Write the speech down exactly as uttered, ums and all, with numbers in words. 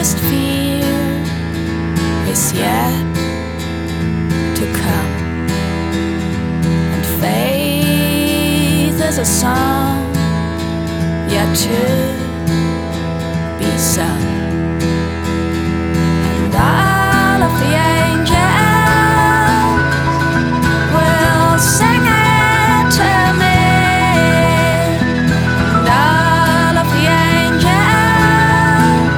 deepest fear is yet to come, and faith is a song yet to